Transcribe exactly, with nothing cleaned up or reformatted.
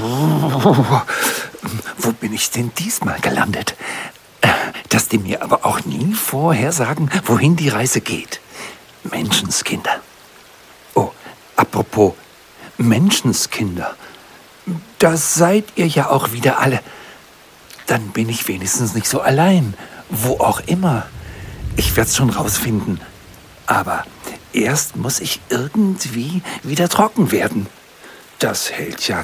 Oh, wo bin ich denn diesmal gelandet? Dass die mir aber auch nie vorher sagen, wohin die Reise geht. Menschenskinder. Oh, apropos Menschenskinder. Da seid ihr ja auch wieder alle. Dann bin ich wenigstens nicht so allein. Wo auch immer. Ich werd's schon rausfinden. Aber erst muss ich irgendwie wieder trocken werden. Das hält ja